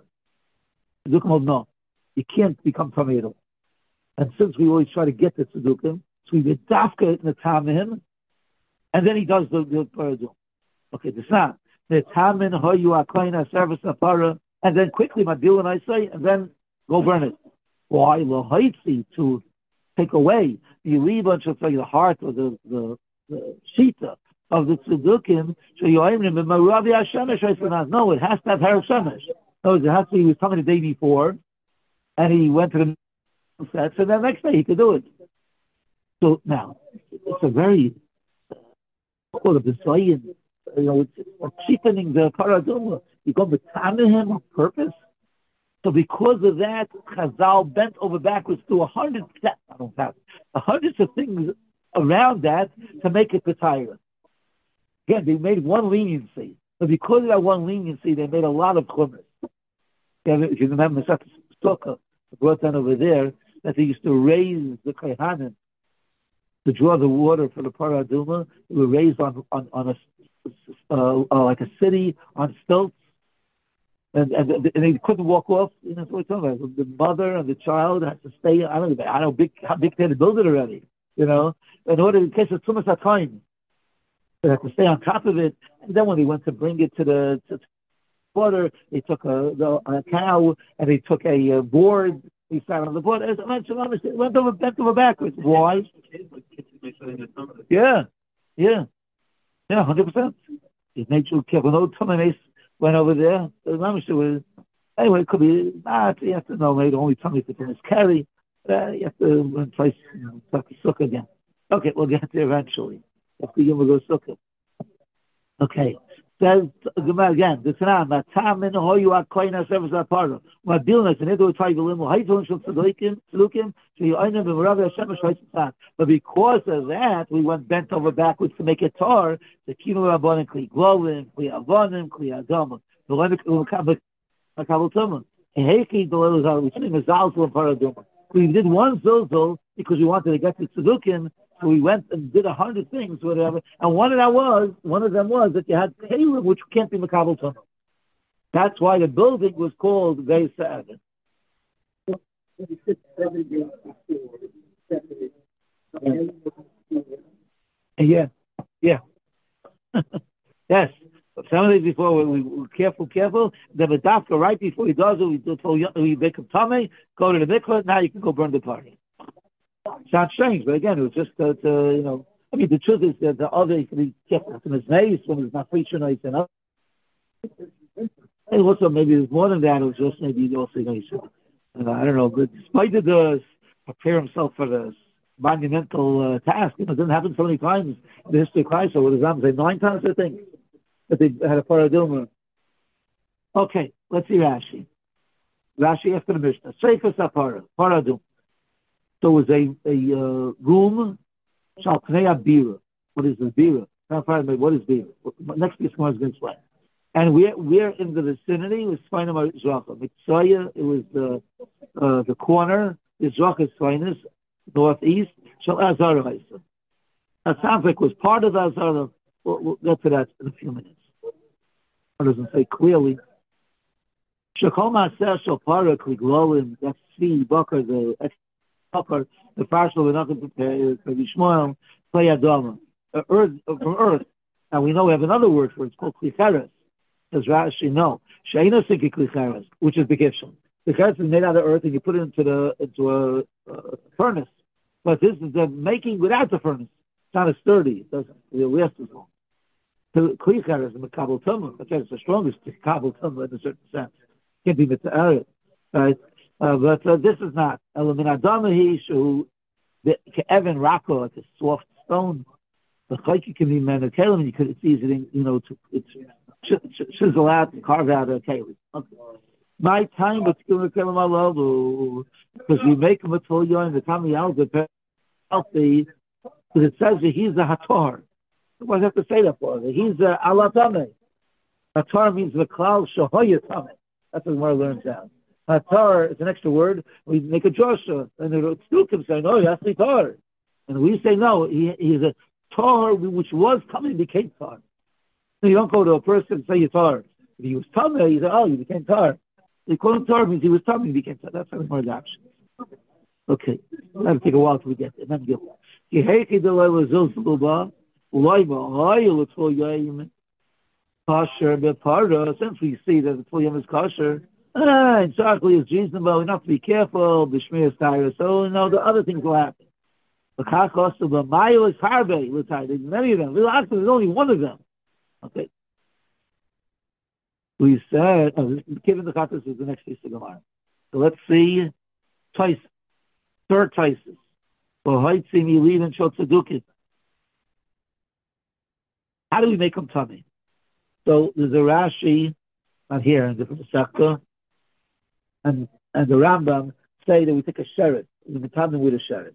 No. You can't become tamei at all. And since we always try to get the tzedukim, so we did dafka in the tamim, and then he does the paradum. Okay, the not the tamin hoyu aklaina service para, and then quickly madil and I say, and then go burn it. Why lahaitzi to take away the liba to say the heart or the shita of the tzedukim? So you aimim in maravi hashemesh. I said no, it has to have her shemesh. No, it has to. He was coming the day before. And he went to the sets, and then the next day he could do it. So now, it's a very, it's cheapening the paraduma. You go betame him on purpose. So because of that, Chazal bent over backwards to 100 of things around that to make it Ketira. Again, they made one leniency. But because of that one leniency, they made a lot of chumras. If you remember, Sukkah brought down over there that they used to raise the kohanim to draw the water for the paraduma. They were raised on a like a city on stilts, and they couldn't walk off. That's what we're talking about. The mother and the child had to stay. I don't know how big they had to build it already. In order in case of tumas hatayim, they had to stay on top of it. And then when they went to bring it to the water, they took a cow and they took a board. He sat on the board. As I mentioned, it went over backwards. Why? Yeah, 100%. His nature careful. No Tumanes went over there. Anyway, it could be not. You have to know. Maybe only Tumanes to carry. You have to place sukkah again. Okay, we'll get there eventually. After you go sukkah. Okay. Says again, the Tanam, Matam and Hoyu Akoina service Aparo. Madilnas and Edo Tribal Haitun Shul Salukim, so you own them Rabbi Hashem Shaitan. But because of that, we went bent over backwards to make a tar, the Kino Rabbanim Kli Glowim, Kli Avonim, Kli Adama. The one Makabal Tumah. And Heiki Dolazal, which name is Zalzal and Paraduma. We did one Zilzal because we wanted to get to Tzedukim, so we went and did 100 things, whatever. And one of them was that you had Caleb, which can't be Makabal Tumah. That's why the building was called Beis Sa'adim. Yeah. Yes. 7 days before, we were careful. Then the dafka, right before he does it, we make him tummy, go to the mikvah, now you can go burn the party. Sounds strange, but again, it was just, I mean, the truth is that the other, he could be careful from his nose when he's not preaching nice enough. And also, maybe it was more than that, it was just maybe also nice. I don't know, but despite the prepare himself for the monumental task, it didn't happen so many times in the history of Christ, so what does that say? 9 times, I think, that they had a paraduma. Okay, let's see Rashi. Rashi after the Mishnah. Sefer Sapara, paradum. So it was a room, Shalknei Bira. What is the Bira? What is Bira? Next piece more is going to explain. And we're in the vicinity with Sfainam Zraka. Mitzvah, it was the corner, the Zraka Sfainas, northeast, Shal Azara. That sounds like it was part of Azara. We'll get to that in a few minutes. It doesn't say clearly. Shekol Maser Shal Para Kliglolim, that's the Bakar, the Bakar, the Farshal, we're not going to Shmuel, Play Adama. From earth. And we know we have another word for it, it's called Klicheres. Says Rashi, no. Sheino Sinki Klicheres, which is the Gifshon. The Klicheres is made out of earth and you put it into a furnace. But this is the making without the furnace. It's not as sturdy. It doesn't. The rest is long. The Klicheres is Makabal Tumah. It's the strongest Makabal Tumah in a certain sense. Can't be Mitzvah, right? But this is not. Elamin Adamahi, who Evan Rako, like a soft stone. The Chayki can be Manakalim, and it's easy, it's allowed to carve out a Kalim. Okay. My time, but because we make him a Tolyo in the Tami Alga, healthy, because it says that he's a Hatar. What do I have to say that for? He's a Alatame. Hatar means the Klal Shahoyatame. That's what Gemara learns out. Hatar is an extra word. We make a Joshua, and the Stukim say, no, he has to be Tar. And we say, no, he's a Tar, which was coming, became Tar. So you don't go to a person and say you're Tar. If he was Tameh, you say, oh, you became Tar. You call him Tar means he was Tameh, he became Tar. That's how the Gemara's action. Okay. That'll take a while till we get there. Then go. Since we see that the full yom is kosher, exactly it's reasonable. We have to be careful. B'shmir style. So the other things will happen. The Mayo is harbe. There's many of them. There's only one of them. Okay. We said given the Chatas is the next piece of Gemara. So let's see. Twice, third Taisis. How do we make them tummy? So there's a Rashi, not here, in different sector, and the Rambam say that we take a sheret, we metamim with a sheret.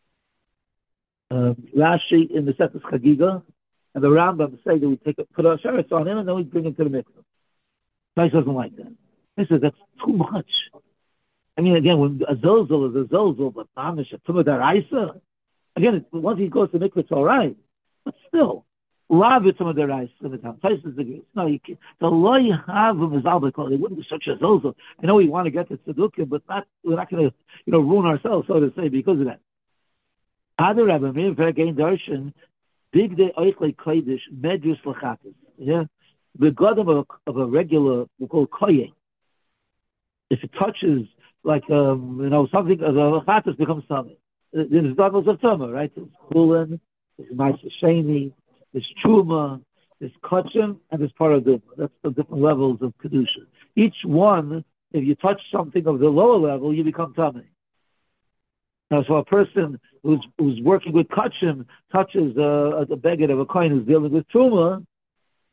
Rashi in the sector Chagiga, and the Rambam say that we put our sherets on him and then we bring him to the mikvah. Tais doesn't like that. He says that's too much. I mean, again, when a zolzol is a zolzol, but mamish a tumah daraisa. Again, once he goes to mikvah, it's all right, but still. Love it, some of their eyes in the town. Tyson agrees. No, you can't. The law you have him is albacol. It wouldn't be such a zozo. I know we want to get to tzedukah, but we're not going to, ruin ourselves, so to say, because of that. Other Rabbi Meir Vergein Darshan, big day oichle kodesh medrus lachatis. Yeah, the god of a regular we call koye. If it touches like something of a lachatis becomes something. There's levels of tumah, right? There's kulin, there's ma'aser sheni. There's truma, there's kachim, and there's paraduma. That's the different levels of kedusha. Each one, if you touch something of the lower level, you become tummy. Now, so a person who's working with kachim touches the beggar of a coin who's dealing with truma,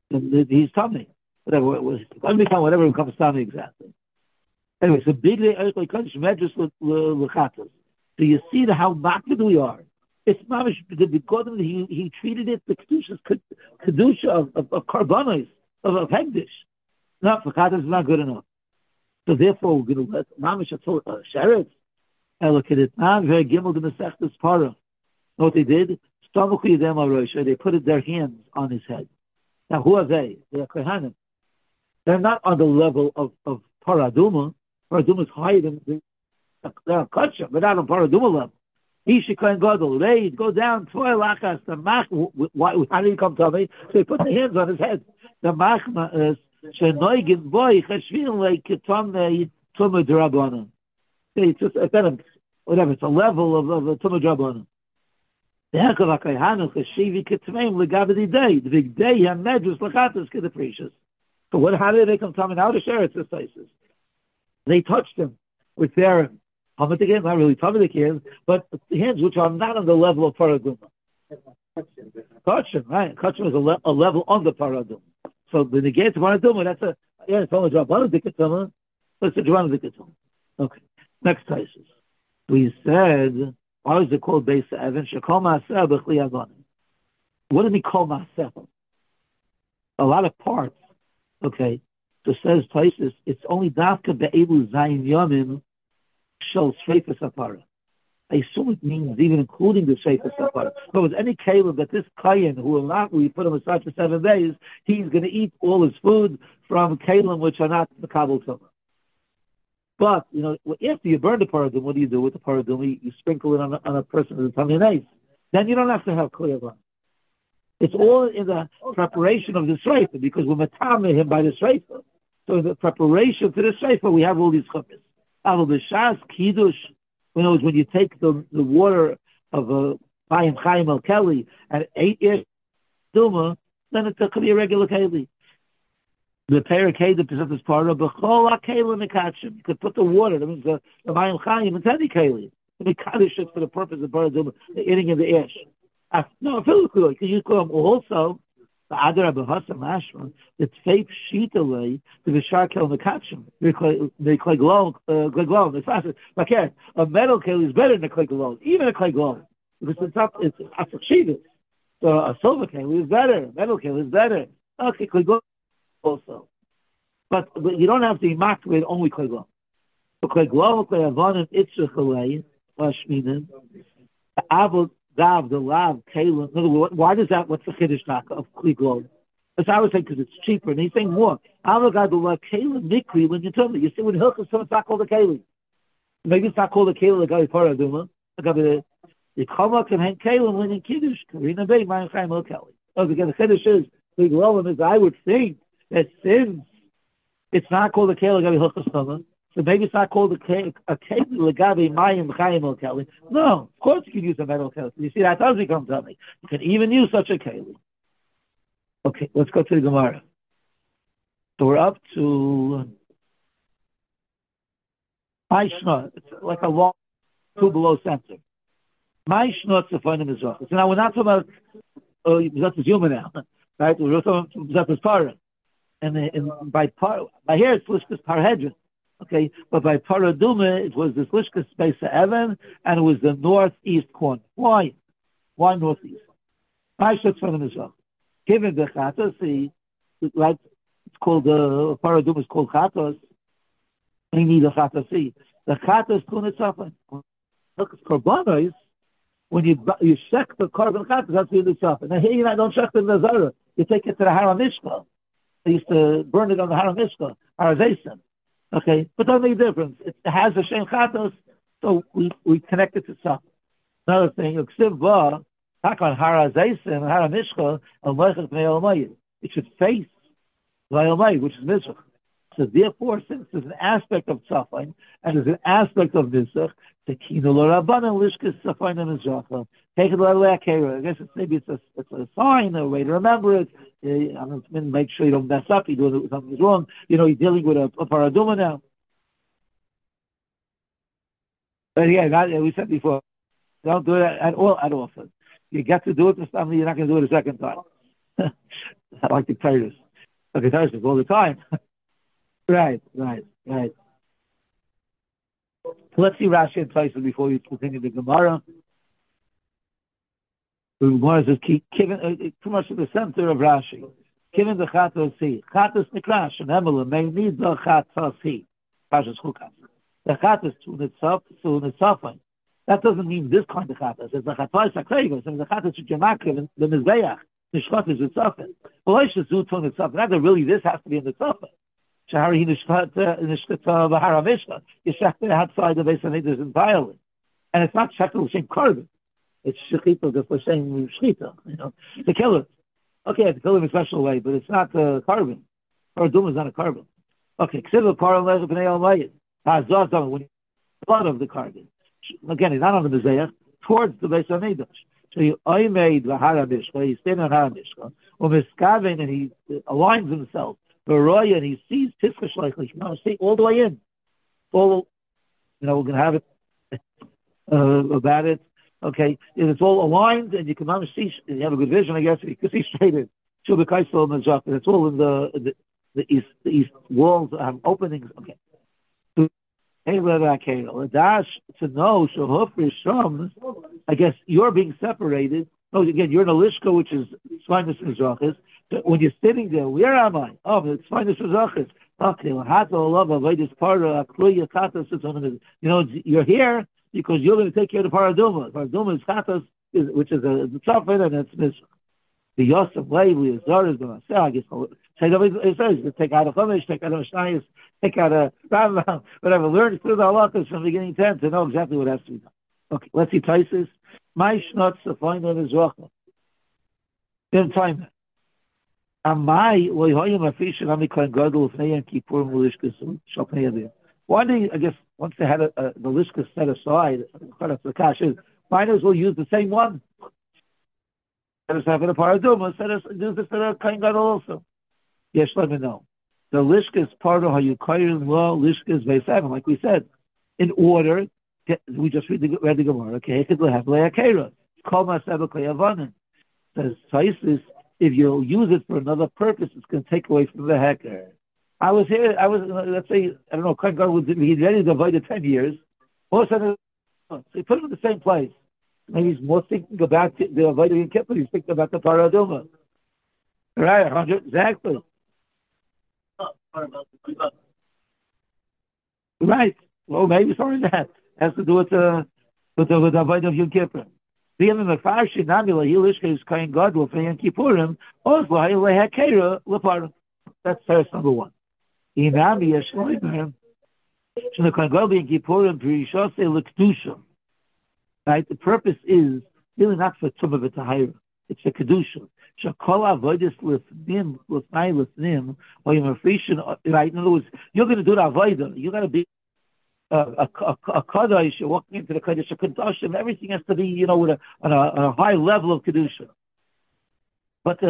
then he's tummy. Whatever it was, whatever becomes tummy exactly. Anyway, so big like medrash lechatos. So you see how maked we are. It's mamish because he treated it the kedusha of karbanos of hegdish. No, lechatos is not good enough. So therefore, we're going to let mamish sheretz. Look at it. Now very gimel the mesechtes para. Know what they did? They put their hands on his head. Now who are they? They are kohanim. They're not on the level of paraduma. Paraduma is higher than they're kosher, but not on paraduma level. Ishikain gadol, raid, go down, toil akas, the mach. How did he come to me? So he put the hands on his head. The machma is shenoigin boy cheshvin like kitam tumah drabanan. It's just whatever. It's a level of tumah drabanan. The heck of a kayhanu cheshivi kitmeim legavidi day. The big day han medrus lachatas get the precious. So what? How did they come coming out of Sheretz places? They touched him with their helmet again, not really tummy hands, but the hands which are not on the level of paraduma. Kachim, right? Kachim is a level on the paraduma. So the negate of paraduma, that's it's only drabana dikatuma, but it's a drabana dikatuma. Okay, next places. We said, why is it called Beis Evan? Shekol Maaseh b'chli avanim. What do we call Maaseh? A lot of parts. Okay, so says places, it's only dafka be'elu zayin yomim shel shreifas apara. I assume it means even including the shreifas apara. But with any caleb that this kayin who will not, we put him aside for 7 days, he's going to eat all his food from kalim which are not the kabul tumah. But after you burn the paradum, what do you do with the paradum? You sprinkle it on a person who's tummy nice. Then you don't have to have clear one. It's all in the preparation of the shreifa, because we're matameh him by the shreifa. So in the preparation to the shreifa, we have all these chuppahs. Aval b'shas kiddush, when you take the water of a Mayim Chaim El Keli and 8 years duma, then it could be a regular keli. The parakeh, the presenter's part of b'chol ha'kelim mikachim. You could put the water, that means the Mayim Chaim, into any keli. The mikadosh it for the purpose of paraduma, the eating of the ash. No, physically, because you call them also the Adar Abahasa Mashma, the Tfeip Sheetalay, the Visharkel Nakachim, the clay glow, the faster. Like a metal keli is better than a clay glow, even a clay glow, because it's Asachivas. So a silver keli is better, a metal keli is better. Okay, clay glow also. But you don't have to mark with only clay glow. So clay glow, clay avanim, itzrachalay, Lashminim, the Avot, the lav, kalim. In other words, why does that? What's the chiddush of kli glow? As I was saying, because it's cheaper, and he's saying more. Avogad the lav kalim mikri when you tell me. You see, when hilchos it's not called a kalim. Maybe it's not called a kalim. The guy paraduma. The kama can hang kalim when in kiddush. Karina bay ma'im chaim el keli. Oh, because the chiddush is kli glow, is I would think that since it's not called a kalim, gabi hilchos kama. So maybe it's not called a keli legabi mayim chayim el keli. No, of course you can use a metal keli. You see, that does become tummy. You can even use such a keli. Okay, let's go to the Gemara. So we're up to Maishna. It's like a long two below center. Maishna Tzefonim Mizrach. So now we're not talking about Zatzis Yuma now, right? We're talking about Zatzis Parah. And by here it's Lishkas Parhedron. Okay, but by Paraduma, it was the Lishkas space of Evan, and it was the northeast corner. Why? Why northeast? I should from them as well. Given the Chatos, like it's called the Paraduma is called Chatos. We need a Chatos. The Chatos Kunat Safan. Look, it's Korbanos. When you check the carbon Chatos, that's the Safan. Now here you don't check the Nazara. You take it to the Haramishka. They used to burn it on the Haramishka, Harazesim. Okay, but doesn't make a difference. It has a Shem Chatos, so we connect it to something. Another thing, Ksiv Ba, Takon Hara Zaysim, Hara Mishcha, Al Mechach Me'el it should face Vayomay, which is Mishach. So therefore, since there's an aspect of Tzafain, and there's an aspect of Mishach, Tekino L'Rabbanan Lishkas Tzafain and Mizracha. Take it I guess maybe it's a sign, a way to remember it. Make sure you don't mess up. You're doing something wrong. You're dealing with a paraduma now. But yeah, we said before, don't do it at all. You get to do it this time, you're not going to do it a second time. I like the Titus. Okay, Titus all the time. Right. So let's see Rashi and Tyson before we continue the Gemara. The Gemara says, pretty much at the center of Rashi. Given the Chatos he. Chatos Nikrash, and Emela may need the Chatos he. Pashas Chukas. The Chatos to Nitzafan. That doesn't mean this kind of Chatos. It's the Chatos Akregos, and the Chatos to Jemakrim, the Mizbeach, the Shchotis Nitzafan. Well, I should do to Nitzafan. Not really, this has to be in Nitzafan. Shahari Nishkata Bahara Mishka. You shechta outside the base of Nidus entirely. And it's not shechta l'shem carbon. It's shechita just l'shem shechita, to kill it. Okay, to kill it in a special way, but it's not carbon. Paraduma is not a carbon. Okay, Ksiva Paral Lezer B'nei Almayit. Hazazam, when blood of the carbon. Again, he's not on the Mizbeach, towards the base of Nidus. So you made Bahara Mishka, he's standing on Hara Mishka, Miskaven, and he aligns himself. Roya, and he sees Tiska Shleichlich. See all the way in. We're going to have it about it. Okay, and it's all aligned, and you can see. You have a good vision, I guess. You can see straight in. It's all in the east walls have openings. Okay. To know, I guess you're being separated. No, again, you're in a lishka, which is Svinus Mizrachis. When you're sitting there, where am I? Oh, it's Svinus Mizrachis. Okay, you're here because you're going to take care of the paraduma. Paraduma is Chatas, which is the tzafin, and it's Mizrach. The Yosef Levi, Zar is going to say, I guess, it says, take out a Chumash, take out a Mishnayos, take out a Rambam, whatever. Learn through the halachas from beginning to end to know exactly what has to be done. Okay, let's see Taisus. My shnotz to find on his rocha. In time. Amai loyhoyim afishin amiklan gadol ufnei kippurim l'ishkas shalpnei. Why do I guess once they had the lishkas set aside, the cash is might as well use the same one. Let us have it a paraduma. Let us do this for a kain gadol also. Yes, let me know. The lishkas part of how you kairin law lishkas veiseven, like we said, in order. We just read the Gemara. Okay, it could have le'akera. Call myself a says Taisus. If you use it for another purpose, it's going to take away from the hecker. I was here. Let's say I don't know. Kangar was he's ready to divide it 10 years. Most of so he put it in the same place. Maybe he's more thinking about the avodah in Kippur. He's thinking about the paraduma. Right, 100 exactly. Right. Well, maybe sorry that. Has to do with the avoid of Yom Kippur. The other Mefarshi Namila Yilishka is Kain Gadol for Yom Kippurim. Also, Hayilehakera Leparim. That's verse number 1. Inami Yeshloimer. So the Kain Gadol Yom Kippurim Pirishose Lekdusha. Right. The purpose is really not for Tumah V'Tahira. It's a kedusha. Shakol avodas lifnim lifnai lifnim or Yom Afrishin. Right. In other words, you're going to do the avodah. You're going to be a kaddish, you're walking into the kaddish, a kedushim, everything has to be, with on a high level of kedusha. But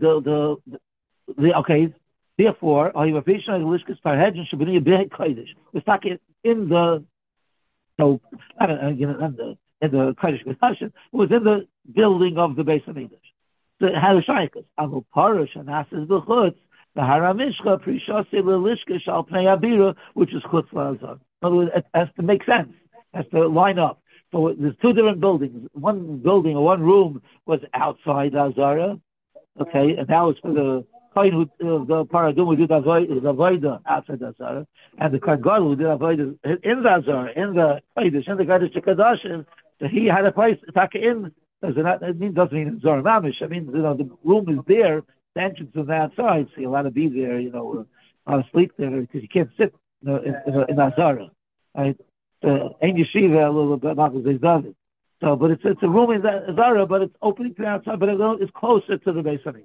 okay, therefore, are you a patient of the lishkas parhedin should be a big kaddish? We're stuck in the in the kaddish kedushin. It was in the building of the Beis Hamikdash. The Harishaikas, Amul Parush and Asas B'chutz, the Haramishcha Prishase Lelishka Shal Pnei Abira, which is Chutz Lazar. In other words, it has to make sense, has to line up. So there's two different buildings. One building or one room was outside Azara, okay, and that was for the Kohen who the Paradum who did Avodah outside Azara, and the Kohen Gadol who did Avodah in the Azara, in the Kodesh, in the Kodesh Kadashim. So he had a place to take in. Doesn't mean Azara Mamish. I mean, the room is there, the entrance is on the outside, so you're allowed to be there, allowed to sleep there because you can't sit in Azara, right? Ein yeshiva a little bit not as they done it. So, but it's a room in Azara, but it's opening to the outside, but it's closer to the Beis Hamikdash.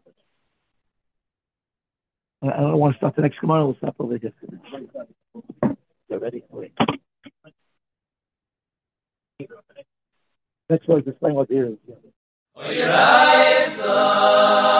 I don't want to start the next Gemara. We'll stop over here. They're ready. Wait. Next one is explain what it is.